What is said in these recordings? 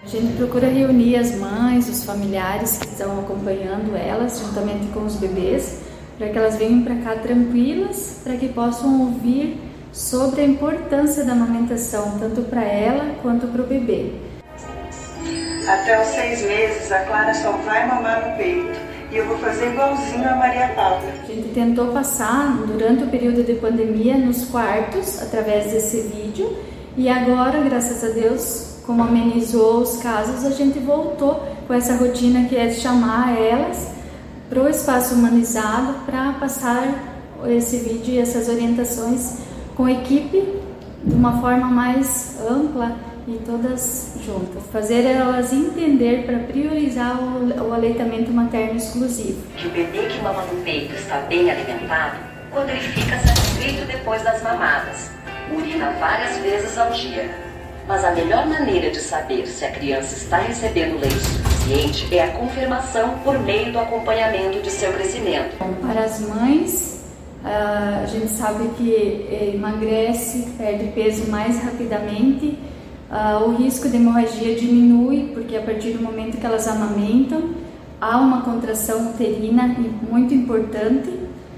A gente procura reunir as mães, os familiares que estão acompanhando elas, juntamente com os bebês, para que elas venham para cá tranquilas, para que possam ouvir sobre a importância da amamentação, tanto para ela quanto para o bebê. Até os 6 meses, a Clara só vai mamar no peito. E eu vou fazer igualzinho a Maria Paula. A gente tentou passar, durante o período de pandemia, nos quartos, através desse vídeo. E agora, graças a Deus, como amenizou os casos, a gente voltou com essa rotina que é de chamar elas para o espaço humanizado para passar esse vídeo e essas orientações com a equipe de uma forma mais ampla e todas juntas. Fazer elas entender para priorizar o aleitamento materno exclusivo. Que o bebê que mama no peito está bem alimentado quando ele fica satisfeito depois das mamadas. Urina várias vezes ao dia. Mas a melhor maneira de saber se a criança está recebendo leite suficiente é a confirmação por meio do acompanhamento de seu crescimento. Para as mães, a gente sabe que emagrece, perde peso mais rapidamente. O risco de hemorragia diminui, porque a partir do momento que elas amamentam, há uma contração uterina muito importante.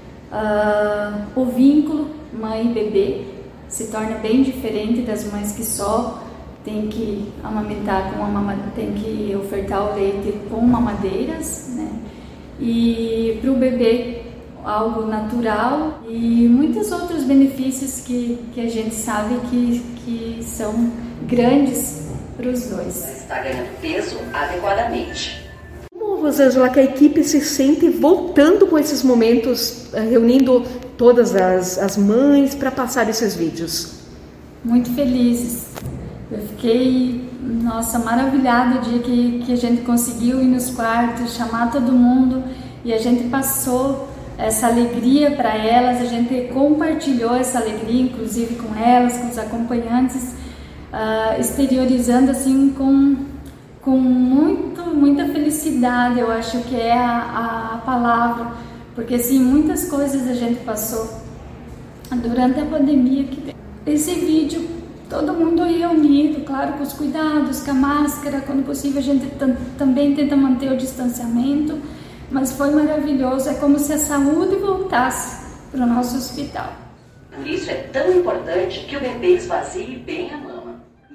O vínculo mãe e bebê se torna bem diferente das mães que só tem que amamentar tem que ofertar o leite com mamadeiras, né? E para o bebê algo natural e muitos outros benefícios que a gente sabe que são grandes para os dois. Está ganhando peso adequadamente. Como, Rosângela, que a equipe se sente voltando com esses momentos, reunindo todas as mães para passar esses vídeos? Muito felizes. Eu fiquei, maravilhada o dia que a gente conseguiu ir nos quartos, chamar todo mundo e a gente passou essa alegria para elas, a gente compartilhou essa alegria, inclusive com elas, com os acompanhantes, exteriorizando assim com muita felicidade, eu acho que é a palavra, porque assim, muitas coisas a gente passou durante a pandemia. Esse vídeo, todo mundo reunido, claro, com os cuidados, com a máscara, quando possível a gente também tenta manter o distanciamento, mas foi maravilhoso, é como se a saúde voltasse para o nosso hospital. Por isso é tão importante que o bebê esvazie bem a mão.